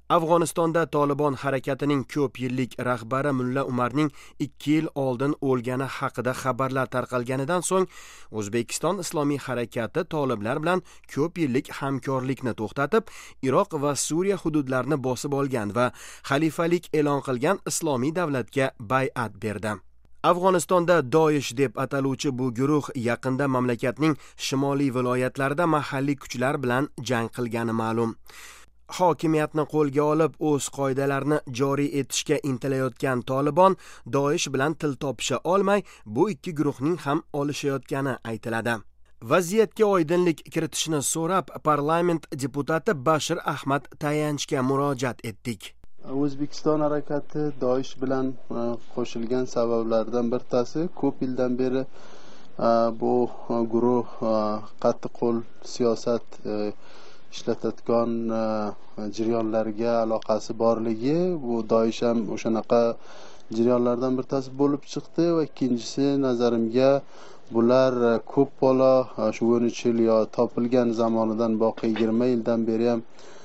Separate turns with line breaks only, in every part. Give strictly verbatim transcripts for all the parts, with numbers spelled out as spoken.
Afg'onistonda Tolibon harakatining ko'p yillik rahbari Mulla Umarning ikki yil oldin o'lgani haqida xabarlar tarqalganidan so'ng O'zbekiston Islomiy harakati toliblar bilan ko'p yillik hamkorlikni to'xtatib, Iroq va Suriya hududlarini bosib olgan va xalifalik e'lon qilgan islomiy davlatga bay'at berdi. Afg'onistonda Doish deb ataluvchi bu guruh yaqinda mamlakatning shimoliy viloyatlarida mahalliy kuchlar bilan jang qilgani ma'lum. Hokimiyatni qo'lga olib, o'z qoidalarini joriy etishga intilayotgan Tolibon Doish bilan til topisha olmay, bu ikki guruhning ham olishayotgani aytiladi. Vaziyatga oydinlik kiritishni so'rab, parlament deputati Bashir Ahmad Tayanchga murojaat etdik.
O'zbekiston harakati Doish bilan qo'shilgan sabablardan birtasi ko'p yildan beri bu guruh qattiqqo'l siyosat ishlatayotgan jarayonlarga aloqasi borligi, bu Doish ham o'shanaqa jarayonlardan birtasi bo'lib chiqdi va ikkinchisi nazarimga bular ko'p bola shu o'n uch yil yo topilgan zamonidan boqi yigirma yildan beri ham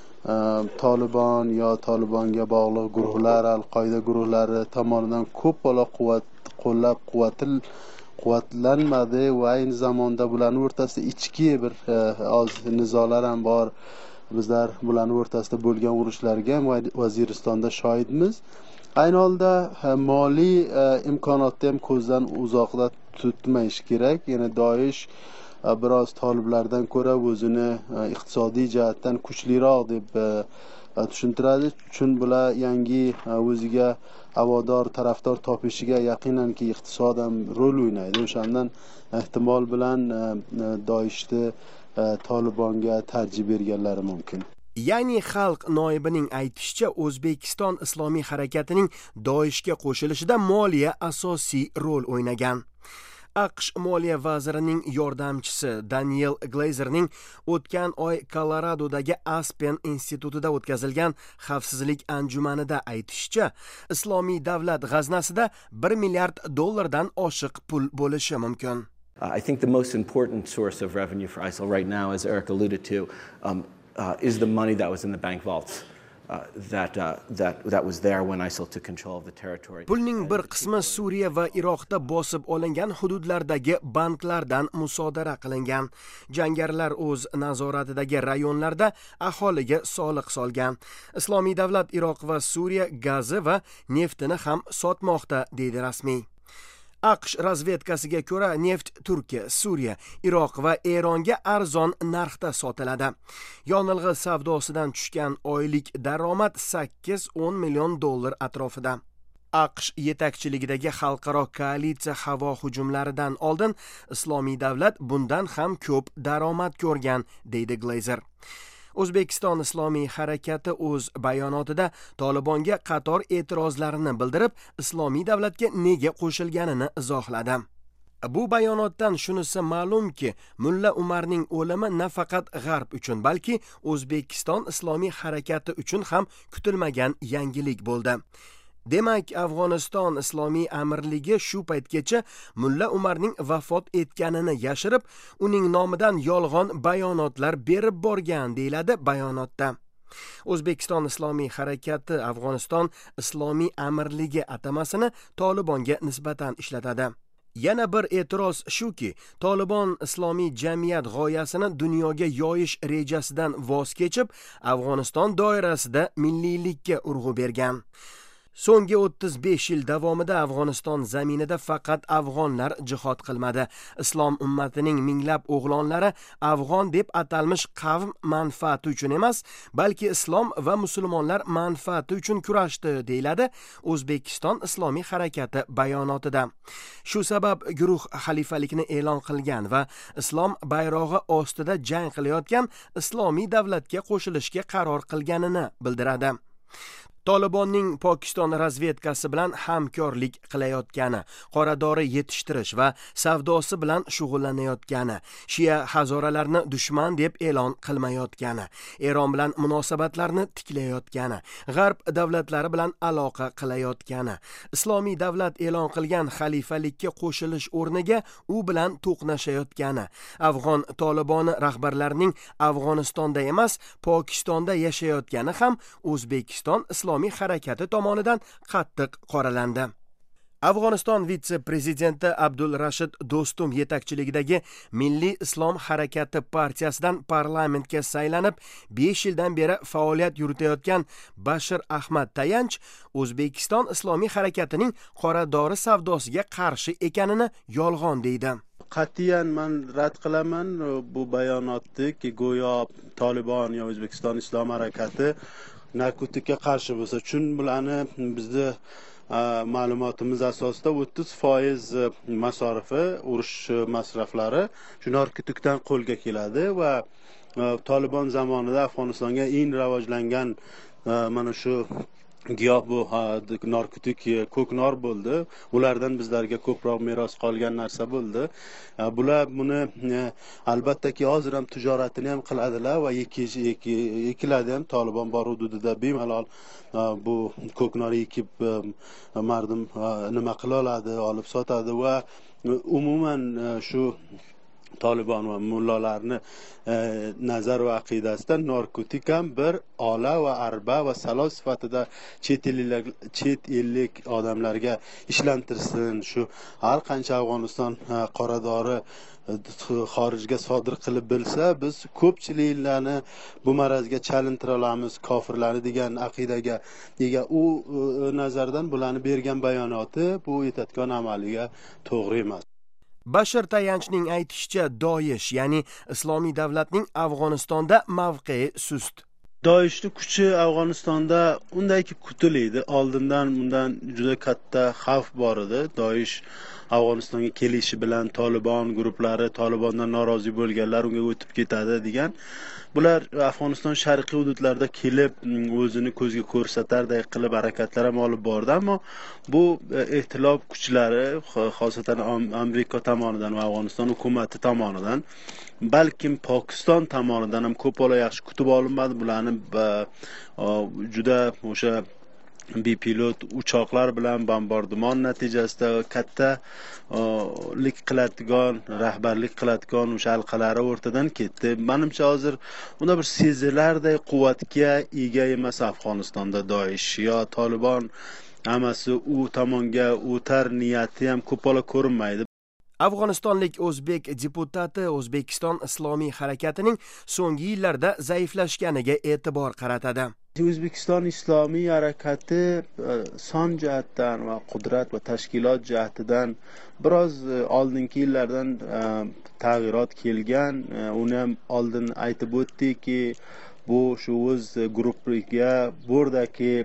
Tolibon yo Tolibonga bog'liq guruhlar, Al-Qoida guruhlari tomonidan ko'p bola quvvat qo'llab quvvatil quvvatlanmadi va aynı zamonda bularning o'rtasida ichki bir oz nizolar ham bor. Bizlar bularning o'rtasida bo'lgan urushlarga Vaziristonda shohidmiz. Ayni holda moliy imkoniyatni ham ko'zdan uzoqda tutmayish kerak. Ya'ni Doish biroz toliblardan ko'ra o'zini iqtisodiy jihatdan kuchliroq deb tushuntiradi. Chun bular yangi o'ziga avodor tarafdor topishiga yaqinanki iqtisod ham rol o'ynaydi. O'shandan ehtimol bilan Doishni Tolibonga tarjih berganlari mumkin.
Ya'ni xalq noibining aytishicha, O'zbekiston Islomiy harakatining Doishga qo'shilishida moliya asosiy rol o'ynagan. AQSh moliya vazirining yordamchisi Daniel Glazerning o'tgan oy Koloradodagi Aspen institutida o'tkazilgan xavfsizlik anjumanida aytishicha, islomiy davlat g'aznasida bir milliard dollardan oshiq pul bo'lishi mumkin.
I think the most important source of revenue for ISIL right now, as Eric alluded to, um, uh, is the money that was in the bank vaults. Uh, that, uh, that, that was there when ISIL took control of the territory.
Pulning bir qismi Suriya va Iroqda bosib olingan hududlardagi banklardan musodara qilingan. Jangarilar o'z nazoratidagi rayonlarda aholiga soliq solgan. Islomiy davlat Iroq va Suriya gazi va neftini ham sotmoqda, deydi rasmiy. AQSh razvedkasiga ko'ra neft Turkiya, Suriya, Iroq va Eronga arzon narxda sotiladi. Yonilg'i savdosidan tushgan oylik daromad sakkiz o'n million dollar atrofida. AQSh yetakchiligidagi xalqaro koalitsiya havo hujumlaridan oldin islomiy davlat bundan ham ko'p daromad ko'rgan, deydi Glazer. O'zbekiston Islomiy harakati o'z bayonotida Tolibonga qator e'tirozlarini bildirib, islomiy davlatga nega qo'shilganini izohladi. Bu bayonotdan shunisi ma'lumki, Mulla Umarning o'limi nafaqat G'arb uchun, balki O'zbekiston Islomiy harakati uchun ham kutilmagan yangilik bo'ldi. Demak, Afg'oniston Islomiy amirligi shu paytgacha Mulla Umarning vafot etganini yashirib, uning nomidan yolg'on bayonotlar berib borgan, deyiladi bayonotda. O'zbekiston Islomiy harakati Afg'oniston Islomiy amirligi atamasini Tolibonga nisbatan ishlatadi. Yana bir e'tiroz shuki, Tolibon islomiy jamiyat g'oyasini dunyoga yoyish rejasidan voz kechib, Afg'oniston doirasida milliylikka urg'u bergan. So'nggi o'ttiz besh yil davomida Afg'oniston zaminida faqat afg'onlar jihod qilmadi. Islom ummatining minglab o'g'lonlari afg'on deb atalmish qavm manfaati uchun emas, balki islom va musulmonlar manfaati uchun kurashdi, deyiladi O'zbekiston Islomiy harakati bayonotida. Shu sabab guruh xalifalikni e'lon qilgan va islom bayrog'i ostida jang qilayotgan islomiy davlatga qo'shilishga qaror qilganini bildiradi. Tolibonning Pokiston razvedkasi bilan hamkorlik qilayotgani, qora dori yetishtirish va savdosi bilan shug'ullanayotgani, Shia hazoralarni dushman deb e'lon qilmayotgani, Eron bilan munosabatlarni tiklayotgani, G'arb davlatlari bilan aloqa qilayotgani, Islomiy davlat e'lon qilgan xalifalikka qo'shilish o'rniga u bilan to'qnashayotgani, Afg'on Toliboni rahbarlarining Afg'onistonda emas, Pokistonda yashayotgani ham O'zbekiston Islomiy harakati tomonidan qattiq qoralandi. Afg'oniston vitse-prezidenti Abdulrashid Do'stum yetakchiligidagi Milliy islom harakati partiyasidan parlamentga saylanib, besh yildan beri faoliyat yuritayotgan Bashir Ahmad Tayanch O'zbekiston Islomiy harakatining qora dori savdosiga qarshi ekanini yolg'on deydi.
Qat'iyan men rad qilaman bu bayonotni, ki go'yo Tolibon yo O'zbekiston Islom harakati narkotikka qarshi bo'lsa, chun bularni bizni ma'lumotimiz asosida o'ttiz foiz masorifi, urush masraflari shu narkotikdan qo'lga keladi va Tolibon zamonida Afg'onistonga eng rivojlangan mana shu giyoh bu narkotik ko'knor bo'ldi. Ulardan bizlarga ko'proq meros qolgan narsa bo'ldi. Bular buni albattaki hozir ham tijoratini ham qiladilar va ekiladi ham. Tolibon bor hududida bemalol bu ko'knor ekib mardum nima qila oladi, olib sotadi va umuman shu Tolibon va mullalarni nazar va aqidasidan narkotik ham bir ola va arba va salo sifatida chet ellik chet ellik odamlarga ishlantirsin. Shu har qancha Afg'oniston qoradori xorijga sodir qilib bilsa, biz ko'pchiliklarni bu marazga chalintira olamiz, kofirlarni degan aqidaga ega u nazardan bularni bergan bayonoti bu yetatgan amaliga to'g'ri emas.
Bashir Tayanchning aytishicha, Doish, ya'ni Islomiy davlatning Afg'onistonda mavqei sust.
Doishning kuchi Afg'onistonda undayki kutiladi. Oldindan bundan juda katta xavf bor edi. Doish Afg'onistonga kelishi bilan Tolibon guruhlari, Tolibondan norozi bo'lganlar unga o'tib ketadi degan. Bular Afg'oniston sharqiy hududlarida kelib o'zini ko'zga ko'rsatarday qilib harakatlar ham olib bordi, ammo bu ehtilob kuchlari, xosatan Amerika tomonidan va Afg'oniston hukumati tomonidan, balkim Pokiston tomonidan ham ko'pola yaxshi kutib olinmadi. Bularni juda o'sha bepilot uchoqlar bilan bombardimon natijasida katta lik qiladigan, rahbarlik qiladigan o'sha halqalari o'rtadan ketdi. Menimcha hozir unda bir sezilarday quvvatga ega emas Afg'onistonda Doish yo Tolibon, hammasi u tomonga o'tar niyati ham ko'pola ko'rinmaydi.
Afg'onistonlik o'zbek deputati O'zbekiston Islomiy harakatining so'nggi yillarda zaiflashganiga e'tibor qaratadi.
O'zbekiston Islomiy harakati son jihatdan va qudrat va tashkilot jihatidan biroz oldingi yillardan tag'yirot kelgan. Uni ham oldin aytib o'tdikki, bu shu o'z guruhiga bo'rdaki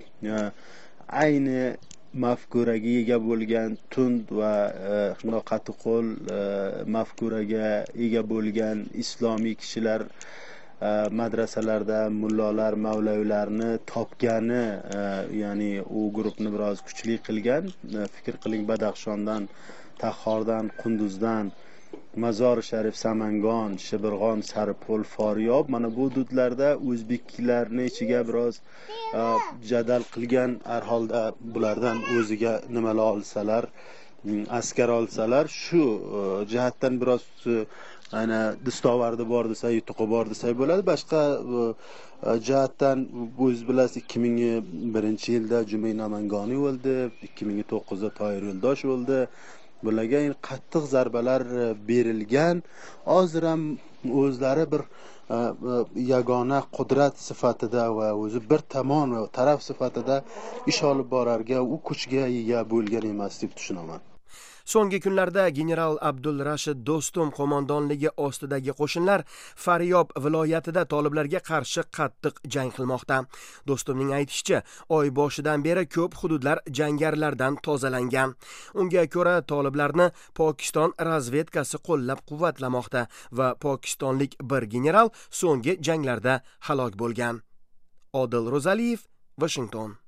ayni mafkuraga ega bo'lgan, tund va shunday qattiqqo'l mafkuraga ega bo'lgan islomiy kishilar madrasalarda mullalar, mavlaviylarni topgani, ya'ni u guruhni biroz kuchli qilgan. Fikr qiling, Badaxshondan, Taxordan, Qunduzdan, Mazor Sharif, Samangon, Shibirg'on, Saripol, Foryob, mana bu hududlarda o'zbeklarni ichiga biroz jadal qilgan. Har holda bulardan o'ziga nimalar olsalar, askar olsalar, shu jihatdan biroz ana distovardi bor desa, yutuqi bor desa bo'ladi. Boshqa jihatdan o'z bilasiz, ikki ming birinchi yilda Jumiy Namangoniy o'ldi, ikki ming to'qqizda Toyir Yo'ldosh o'ldi. Bularga qattiq zarbalar berilgan. Hozir ham o'zlari bir yagona qudrat sifatida va o'zi bir tomon va taraf sifatida ish olib borarga, u kuchga ega bo'lgan emas deb tushunaman.
So'nggi kunlarda general Abdulrashid Do'stum qo'mondonligi ostidagi qo'shinlar Faryob viloyatida toliblarga qarshi qattiq jang qilmoqda. Do'stumning aytishicha, oy boshidan beri ko'p hududlar jangarilardan tozalangan. Unga ko'ra, toliblarni Pokiston razvedkasi qo'llab-quvvatlamoqda va pokistonlik bir general so'nggi janglarda halok bo'lgan. Odil Ro'zaliyev, Washington.